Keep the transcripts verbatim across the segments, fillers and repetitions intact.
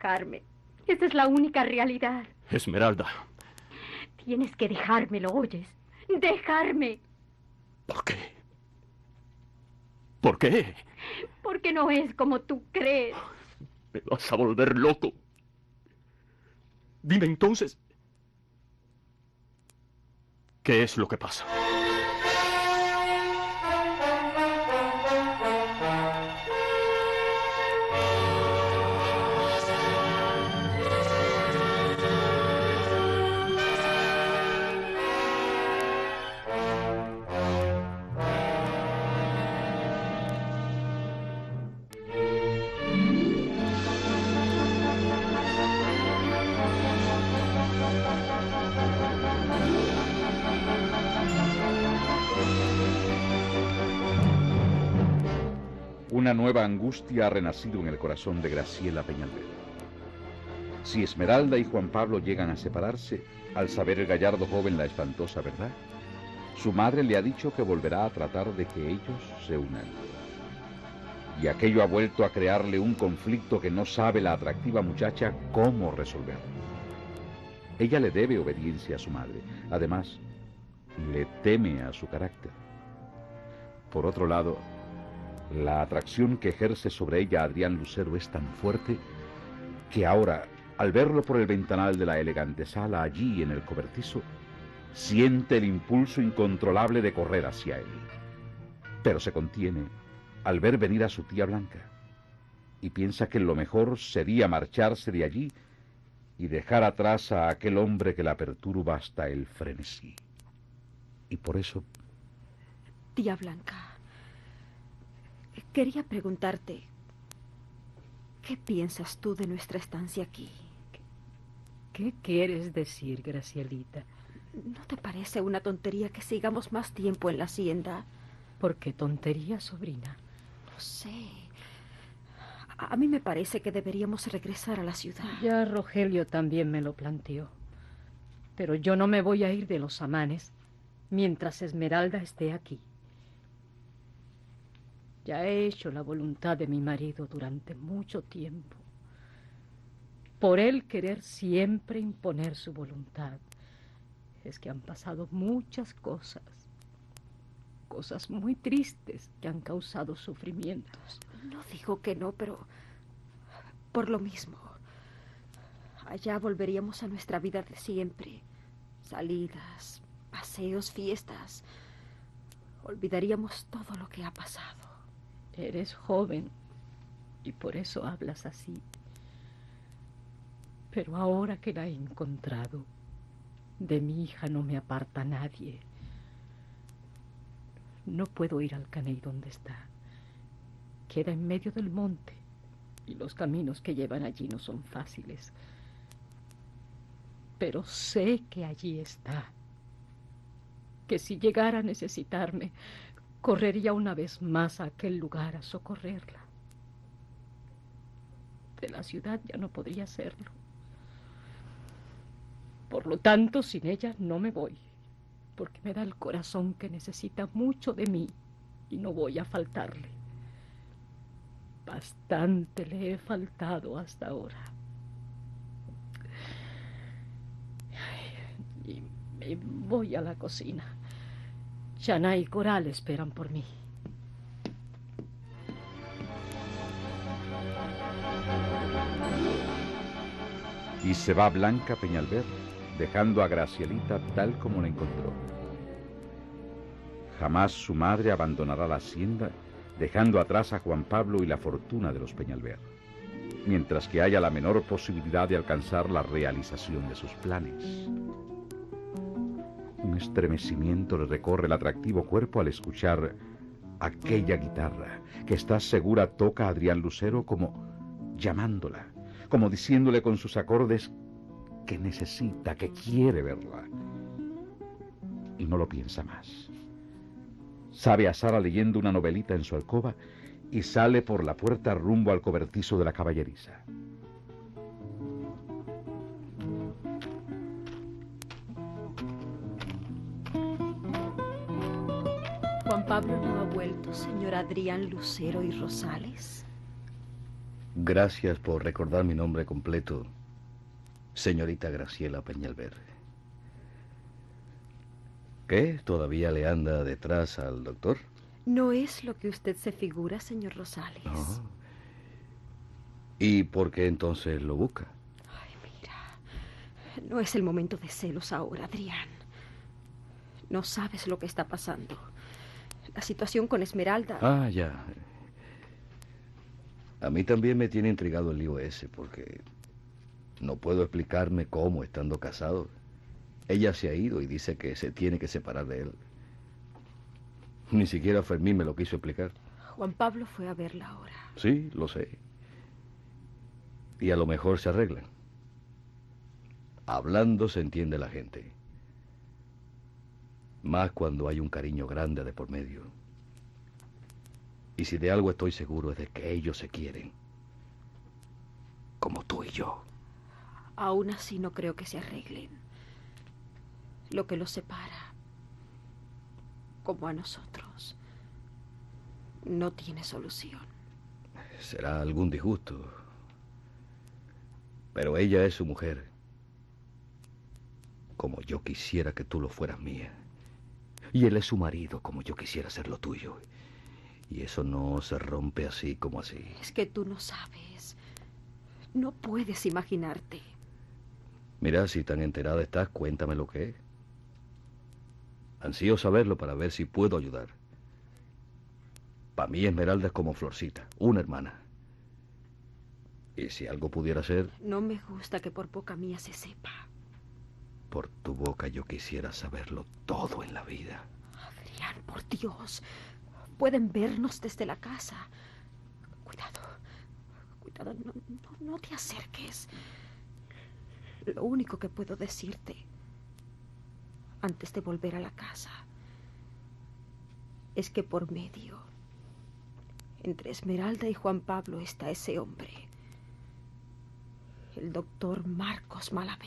dejarme. Esa es la única realidad. Esmeralda. Tienes que dejármelo, ¿oyes? ¡Dejarme! ¿Por qué? ¿Por qué? Porque no es como tú crees. Me vas a volver loco. Dime entonces, ¿qué es lo que pasa? Una nueva angustia ha renacido en el corazón de Graciela Peñalver. Si Esmeralda y Juan Pablo llegan a separarse, al saber el gallardo joven la espantosa verdad, su madre le ha dicho que volverá a tratar de que ellos se unan. Y aquello ha vuelto a crearle un conflicto que no sabe la atractiva muchacha cómo resolver. Ella le debe obediencia a su madre. Además, le teme a su carácter. Por otro lado, la atracción que ejerce sobre ella Adrián Lucero es tan fuerte que ahora, al verlo por el ventanal de la elegante sala allí en el cobertizo, siente el impulso incontrolable de correr hacia él. Pero se contiene al ver venir a su tía Blanca y piensa que lo mejor sería marcharse de allí y dejar atrás a aquel hombre que la perturba hasta el frenesí. Y por eso... Tía Blanca, quería preguntarte, ¿qué piensas tú de nuestra estancia aquí? ¿Qué quieres decir, Gracielita? ¿No te parece una tontería que sigamos más tiempo en la hacienda? ¿Por qué tontería, sobrina? No sé. A, a mí me parece que deberíamos regresar a la ciudad. Ya Rogelio también me lo planteó. Pero yo no me voy a ir de los Amanes mientras Esmeralda esté aquí. Ya he hecho la voluntad de mi marido durante mucho tiempo. Por él querer siempre imponer su voluntad, es que han pasado muchas cosas, cosas muy tristes que han causado sufrimientos. No digo que no, pero por lo mismo, allá volveríamos a nuestra vida de siempre. Salidas, paseos, fiestas. Olvidaríamos todo lo que ha pasado. Eres joven y por eso hablas así. Pero ahora que la he encontrado, de mi hija no me aparta nadie. No puedo ir al caney donde está. Queda en medio del monte y los caminos que llevan allí no son fáciles. Pero sé que allí está. Que si llegara a necesitarme, correría una vez más a aquel lugar a socorrerla. De la ciudad ya no podría hacerlo. Por lo tanto, sin ella no me voy, porque me da el corazón que necesita mucho de mí y no voy a faltarle. Bastante le he faltado hasta ahora. Y me voy a la cocina. Chana y Coral esperan por mí. Y se va Blanca Peñalver, dejando a Gracielita tal como la encontró. Jamás su madre abandonará la hacienda, dejando atrás a Juan Pablo y la fortuna de los Peñalver, mientras que haya la menor posibilidad de alcanzar la realización de sus planes. Un estremecimiento le recorre el atractivo cuerpo al escuchar aquella guitarra que estás segura toca a Adrián Lucero como llamándola, como diciéndole con sus acordes que necesita, que quiere verla. Y no lo piensa más. Sabe a Sara leyendo una novelita en su alcoba y sale por la puerta rumbo al cobertizo de la caballeriza. Juan Pablo no ha vuelto, señor Adrián Lucero y Rosales. Gracias por recordar mi nombre completo, señorita Graciela Peñalver. ¿Qué? ¿Todavía le anda detrás al doctor? No es lo que usted se figura, señor Rosales. No. ¿Y por qué entonces lo busca? Ay, mira, no es el momento de celos ahora, Adrián. No sabes lo que está pasando. La situación con Esmeralda... Ah, ya. A mí también me tiene intrigado el lío ese, porque no puedo explicarme cómo, estando casado, ella se ha ido y dice que se tiene que separar de él. Ni siquiera Fermín me lo quiso explicar. Juan Pablo fue a verla ahora. Sí, lo sé. Y a lo mejor se arreglan. Hablando se entiende la gente. Más cuando hay un cariño grande de por medio. Y si de algo estoy seguro es de que ellos se quieren. Como tú y yo. Aún así no creo que se arreglen. Lo que los separa, como a nosotros, no tiene solución. Será algún disgusto. Pero ella es su mujer. Como yo quisiera que tú lo fueras mía. Y él es su marido, como yo quisiera ser lo tuyo. Y eso no se rompe así como así. Es que tú no sabes. No puedes imaginarte. Mira, si tan enterada estás, cuéntame lo que es. Ansío saberlo para ver si puedo ayudar. Para mí Esmeralda es como Florcita, una hermana. Y si algo pudiera ser... No me gusta que por boca mía se sepa. Por tu boca yo quisiera saberlo todo en la vida. Adrián, por Dios. Pueden vernos desde la casa. Cuidado. Cuidado, no, no, no te acerques. Lo único que puedo decirte antes de volver a la casa es que por medio entre Esmeralda y Juan Pablo está ese hombre, el doctor Marcos Malavé.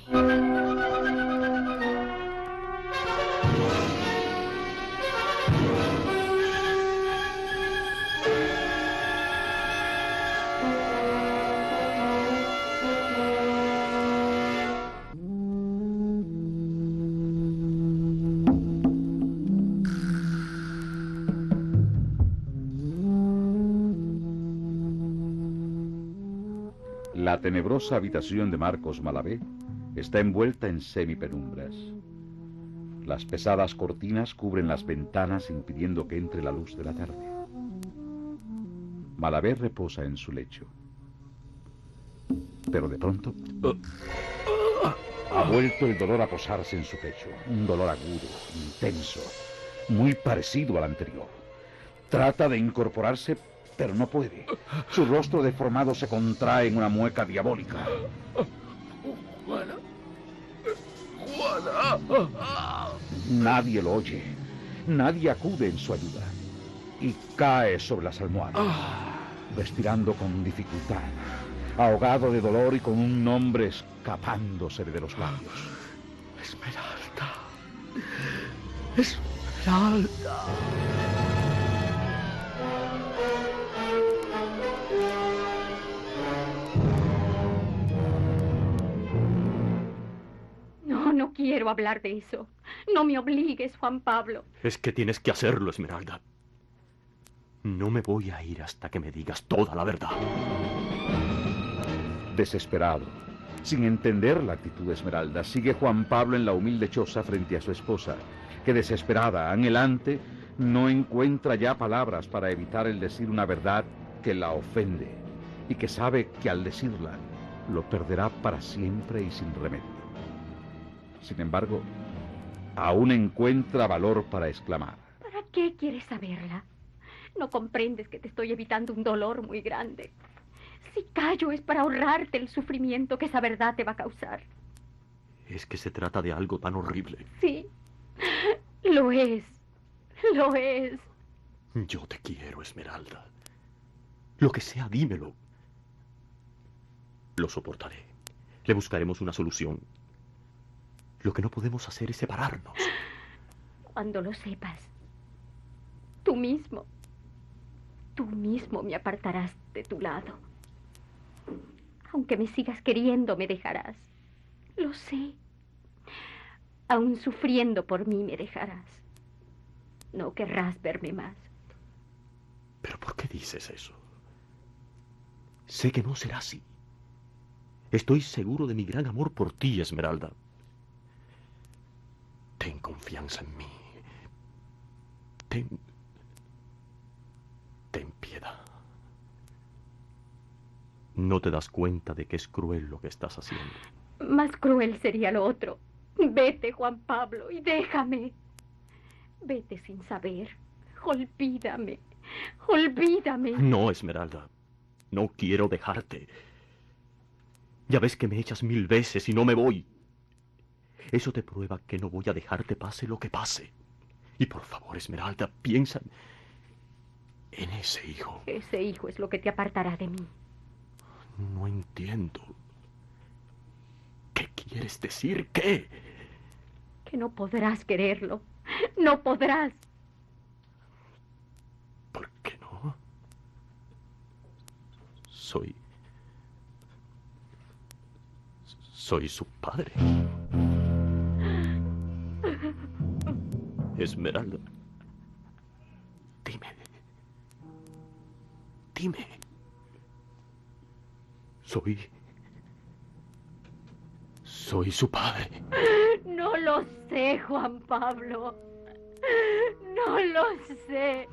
La tenebrosa habitación de Marcos Malavé está envuelta en semipenumbras. Las pesadas cortinas cubren las ventanas impidiendo que entre la luz de la tarde. Malavé reposa en su lecho. Pero de pronto ha vuelto el dolor a posarse en su pecho. Un dolor agudo, intenso, muy parecido al anterior. Trata de incorporarse, pero no puede. Su rostro deformado se contrae en una mueca diabólica. Juana. Juana. Nadie lo oye. Nadie acude en su ayuda. Y cae sobre las almohadas, respirando con dificultad, ahogado de dolor y con un nombre escapándose de los labios. Esmeralda. Esmeralda. No, no quiero hablar de eso. No me obligues, Juan Pablo. Es que tienes que hacerlo, Esmeralda. No me voy a ir hasta que me digas toda la verdad. Desesperado, sin entender la actitud de Esmeralda, sigue Juan Pablo en la humilde choza frente a su esposa, que desesperada, anhelante, no encuentra ya palabras para evitar el decir una verdad que la ofende y que sabe que al decirla lo perderá para siempre y sin remedio. Sin embargo, aún encuentra valor para exclamar. ¿Para qué quieres saberla? No comprendes que te estoy evitando un dolor muy grande. Si callo es para ahorrarte el sufrimiento que esa verdad te va a causar. Es que se trata de algo tan horrible. Sí, lo es, lo es. Yo te quiero, Esmeralda. Lo que sea, dímelo. Lo soportaré. Le buscaremos una solución. Lo que no podemos hacer es separarnos. Cuando lo sepas, tú mismo, tú mismo me apartarás de tu lado. Aunque me sigas queriendo, me dejarás. Lo sé. Aún sufriendo por mí, me dejarás. No querrás verme más. ¿Pero por qué dices eso? Sé que no será así. Estoy seguro de mi gran amor por ti, Esmeralda. Ten confianza en mí. Ten... Ten piedad. No te das cuenta de que es cruel lo que estás haciendo. Más cruel sería lo otro. Vete, Juan Pablo, y déjame. Vete sin saber. Olvídame. Olvídame. No, Esmeralda. No quiero dejarte. Ya ves que me echas mil veces y no me voy. Eso te prueba que no voy a dejarte pase lo que pase. Y por favor, Esmeralda, piensa en ese hijo. Ese hijo es lo que te apartará de mí. No entiendo. ¿Qué quieres decir? ¿Qué? Que no podrás quererlo. No podrás. ¿Por qué no? Soy... Soy su padre. Esmeralda. Dime. Dime. Soy... Soy su padre. No lo sé, Juan Pablo. No lo sé.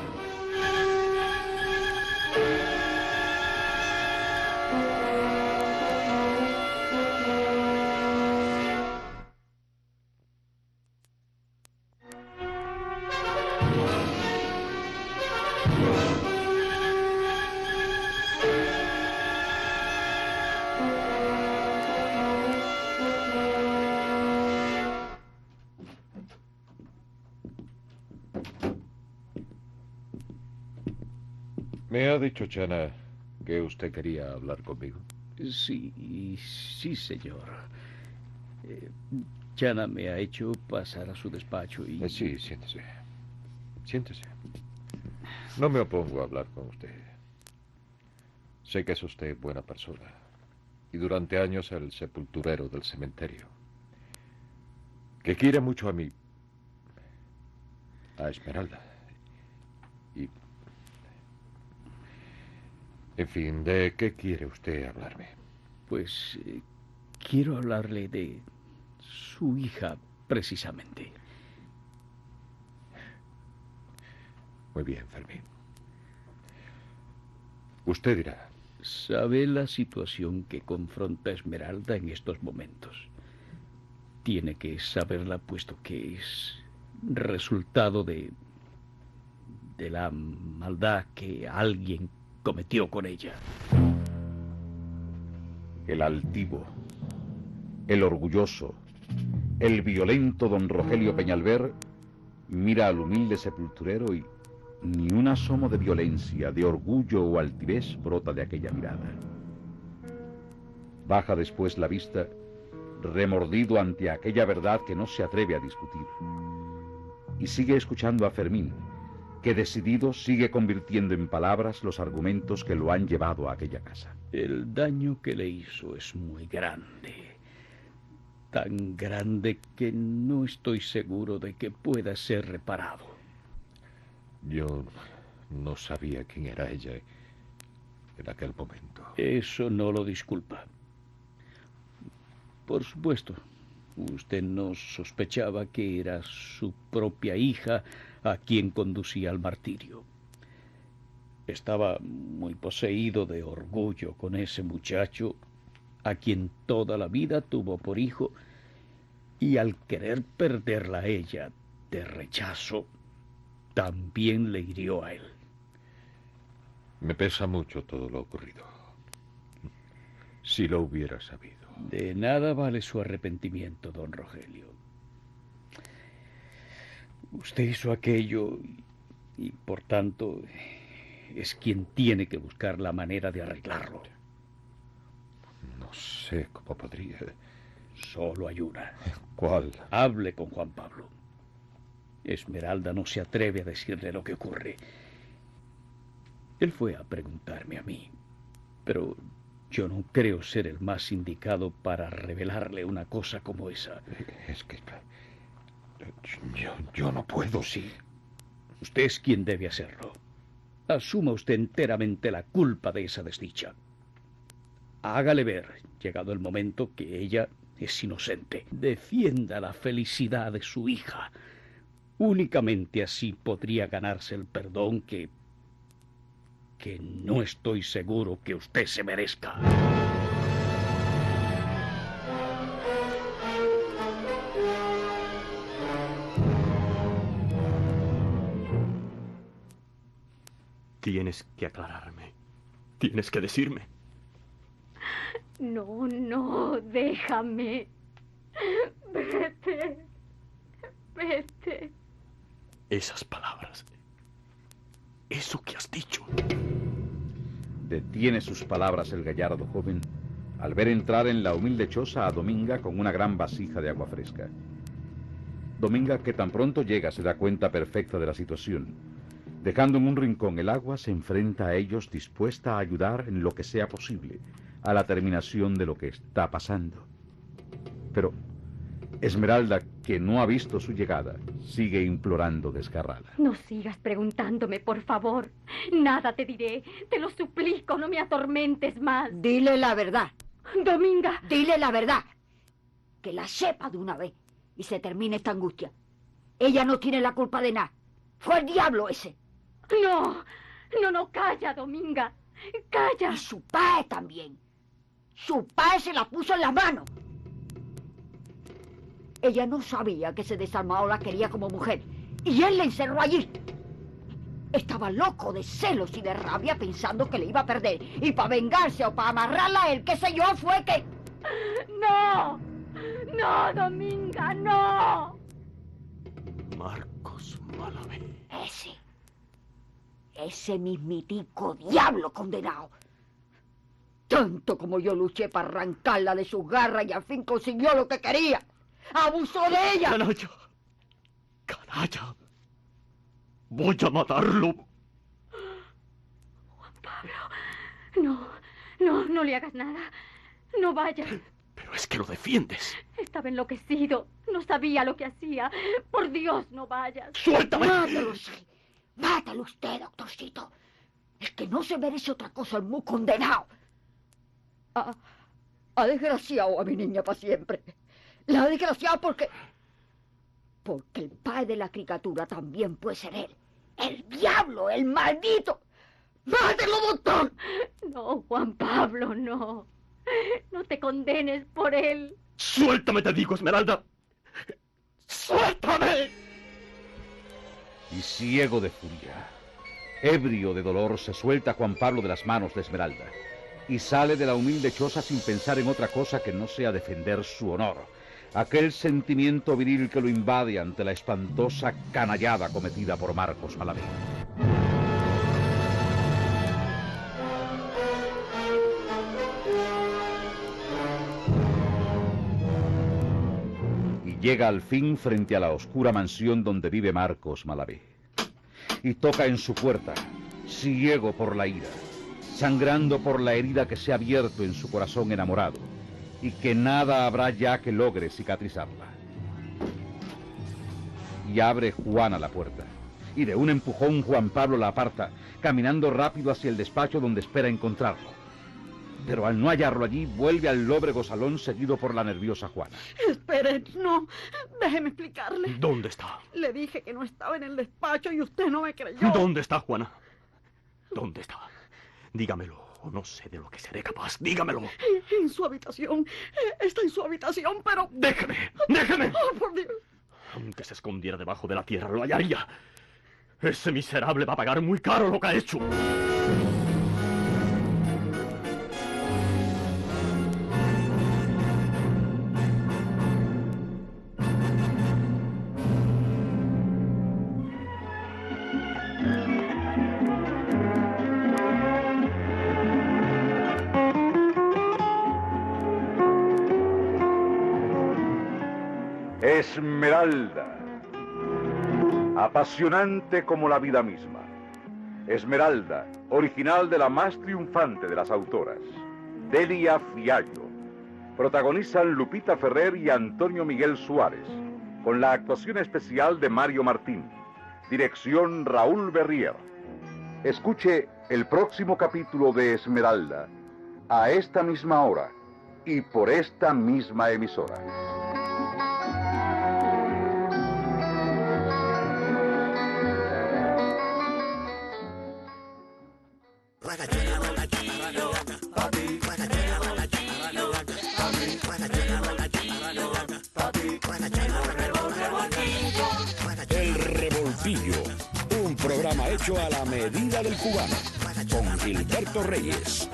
Me ha dicho Chana que usted quería hablar conmigo. Sí, sí, señor. Eh, Chana me ha hecho pasar a su despacho y... Eh, sí, siéntese. Siéntese. No me opongo a hablar con usted. Sé que es usted buena persona. Y durante años el sepulturero del cementerio. Que quiere mucho a mí. A Esmeralda. Y... En fin, ¿de qué quiere usted hablarme? Pues eh, quiero hablarle de su hija, precisamente. Muy bien, Fermín. Usted dirá. Sabe la situación que confronta Esmeralda en estos momentos. Tiene que saberla, puesto que es resultado de... de la maldad que alguien cometió con ella. El altivo, el orgulloso, el violento don Rogelio Peñalver mira al humilde sepulturero y ni un asomo de violencia, de orgullo o altivez brota de aquella mirada. Baja después la vista, remordido ante aquella verdad que no se atreve a discutir, y sigue escuchando a Fermín, que decidido sigue convirtiendo en palabras los argumentos que lo han llevado a aquella casa. El daño que le hizo es muy grande. Tan grande que no estoy seguro de que pueda ser reparado. Yo no sabía quién era ella en aquel momento. Eso no lo disculpa. Por supuesto, usted no sospechaba que era su propia hija a quien conducía al martirio. Estaba muy poseído de orgullo con ese muchacho a quien toda la vida tuvo por hijo, y al querer perderla a ella de rechazo, también le hirió a él. Me pesa mucho todo lo ocurrido. Si lo hubiera sabido. De nada vale su arrepentimiento, don Rogelio. Usted hizo aquello y, y por tanto, es quien tiene que buscar la manera de arreglarlo. No sé cómo podría. Solo hay una. ¿Cuál? Hable con Juan Pablo. Esmeralda no se atreve a decirle lo que ocurre. Él fue a preguntarme a mí, pero Yo no creo ser el más indicado para revelarle una cosa como esa. Es que... Yo, yo no puedo. Sí. Usted es quien debe hacerlo. Asuma usted enteramente la culpa de esa desdicha. Hágale ver, llegado el momento, que ella es inocente. Defienda la felicidad de su hija. Únicamente así podría ganarse el perdón que... que no estoy seguro que usted se merezca. Tienes que aclararme. Tienes que decirme. No, no, déjame. Vete. Vete. Esas palabras. Eso que has dicho. Detiene sus palabras el gallardo joven al ver entrar en la humilde choza a Dominga con una gran vasija de agua fresca. Dominga, que tan pronto llega, se da cuenta perfecta de la situación. Dejando en un rincón el agua, se enfrenta a ellos dispuesta a ayudar en lo que sea posible a la terminación de lo que está pasando. Pero Esmeralda, que no ha visto su llegada, sigue implorando desgarrada. No sigas preguntándome, por favor. Nada te diré. Te lo suplico, no me atormentes más. Dile la verdad. Dominga. Dile la verdad. Que la sepa de una vez y se termine esta angustia. Ella no tiene la culpa de nada. Fue el diablo ese. No, no, no, calla, Dominga. Calla. Y su padre también. Su padre se la puso en la mano. Ella no sabía que ese desalmado la quería como mujer. Y él la encerró allí. Estaba loco de celos y de rabia pensando que le iba a perder. Y para vengarse o para amarrarla a él, qué sé yo, fue que... ¡No! ¡No, Dominga, no! Marcos Malavé. Ese. Ese mismitico diablo condenado. Tanto como yo luché para arrancarla de sus garras y al fin consiguió lo que quería. ¡Abusó de ella! ¡Canalla! ¡Canalla! ¡Voy a matarlo! Juan Pablo, no, no, no le hagas nada. No vayas. Pero es que lo defiendes. Estaba enloquecido. No sabía lo que hacía. Por Dios, no vayas. ¡Suéltame! ¡Mátalo, sí! ¡Mátalo usted, doctorcito! Es que no se merece otra cosa el muy condenado. Ha, ha desgraciado a mi niña para siempre. La ha desgraciado porque... Porque el padre de la criatura también puede ser él. ¡El diablo, el maldito! ¡Mátelo, doctor! No, Juan Pablo, no. No te condenes por él. ¡Suéltame, te digo, Esmeralda! ¡Suéltame! Y ciego de furia, ebrio de dolor, se suelta Juan Pablo de las manos de Esmeralda y sale de la humilde choza sin pensar en otra cosa que no sea defender su honor, aquel sentimiento viril que lo invade ante la espantosa canallada cometida por Marcos Malavé. Y llega al fin frente a la oscura mansión donde vive Marcos Malavé. Y toca en su puerta, ciego por la ira, sangrando por la herida que se ha abierto en su corazón enamorado, y que nada habrá ya que logre cicatrizarla. Y abre Juana la puerta, y de un empujón Juan Pablo la aparta, caminando rápido hacia el despacho donde espera encontrarlo. Pero al no hallarlo allí, vuelve al lóbrego salón seguido por la nerviosa Juana. Espere, no, déjeme explicarle. ¿Dónde está? Le dije que no estaba en el despacho y usted no me creyó. ¿Dónde está, Juana? ¿Dónde está? Dígamelo, o no sé de lo que seré capaz. Dígamelo. En su habitación. Está en su habitación, pero... ¡Déjeme! ¡Déjeme! ¡Oh, por Dios! Aunque se escondiera debajo de la tierra, lo hallaría. Ese miserable va a pagar muy caro lo que ha hecho. Esmeralda, apasionante como la vida misma. Esmeralda, original de la más triunfante de las autoras, Delia Fiallo. Protagonizan Lupita Ferrer y Antonio Miguel Suárez, con la actuación especial de Mario Martín. Dirección Raúl Berrier. Escuche el próximo capítulo de Esmeralda, a esta misma hora y por esta misma emisora. El Revoltillo, un programa hecho a la medida del cubano, con Gilberto Reyes.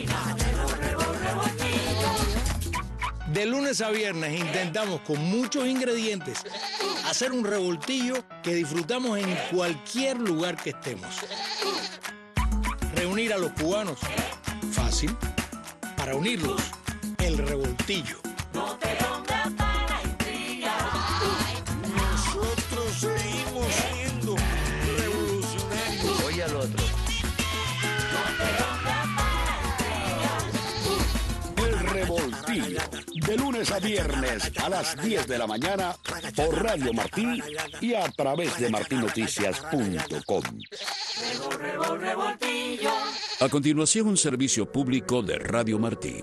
De lunes a viernes intentamos con muchos ingredientes hacer un revoltillo que disfrutamos en cualquier lugar que estemos. Reunir a los cubanos, fácil. Para unirlos, el revoltillo. No te pongas para intrigar. Nosotros seguimos siendo revolucionarios. Oye al otro. El Revoltillo, de lunes a viernes a las diez de la mañana por Radio Martí y a través de martí noticias punto com. A continuación, un servicio público de Radio Martí.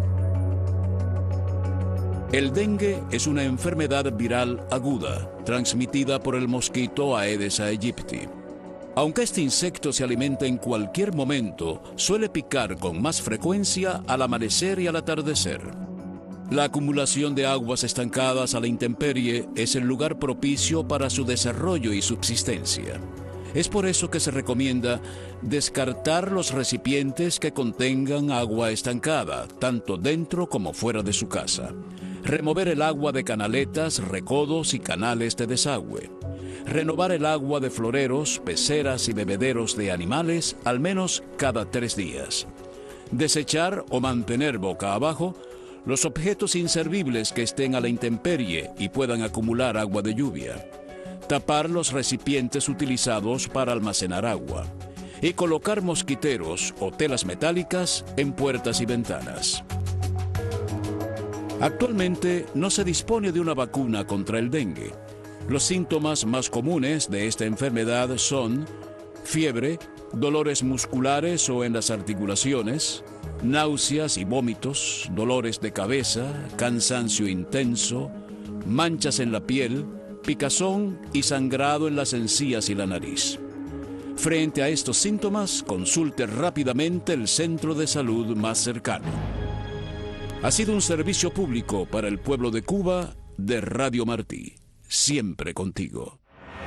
El dengue es una enfermedad viral aguda, transmitida por el mosquito Aedes aegypti. Aunque este insecto se alimenta en cualquier momento, suele picar con más frecuencia al amanecer y al atardecer. La acumulación de aguas estancadas a la intemperie es el lugar propicio para su desarrollo y subsistencia. Es por eso que se recomienda descartar los recipientes que contengan agua estancada, tanto dentro como fuera de su casa. Remover el agua de canaletas, recodos y canales de desagüe. Renovar el agua de floreros, peceras y bebederos de animales al menos cada tres días. Desechar o mantener boca abajo los objetos inservibles que estén a la intemperie y puedan acumular agua de lluvia. Tapar los recipientes utilizados para almacenar agua. Y colocar mosquiteros o telas metálicas en puertas y ventanas. Actualmente no se dispone de una vacuna contra el dengue. Los síntomas más comunes de esta enfermedad son fiebre, dolores musculares o en las articulaciones, náuseas y vómitos, dolores de cabeza, cansancio intenso, manchas en la piel, picazón y sangrado en las encías y la nariz. Frente a estos síntomas, consulte rápidamente el centro de salud más cercano. Ha sido un servicio público para el pueblo de Cuba de Radio Martí. Siempre contigo.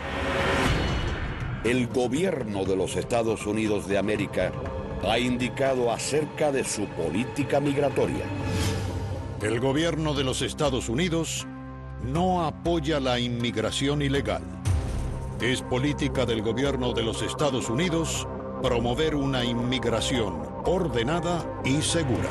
El gobierno de los Estados Unidos de América ha indicado acerca de su política migratoria. El gobierno de los Estados Unidos no apoya la inmigración ilegal. Es política del gobierno de los Estados Unidos promover una inmigración ordenada y segura.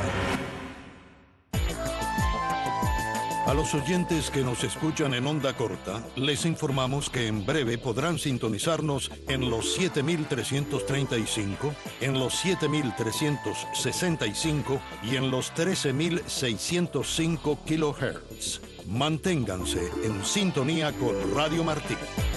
A los oyentes que nos escuchan en onda corta, les informamos que en breve podrán sintonizarnos en los siete mil trescientos treinta y cinco, en los siete mil trescientos sesenta y cinco y en los trece mil seiscientos cinco kilohertz. Manténganse en sintonía con Radio Martí.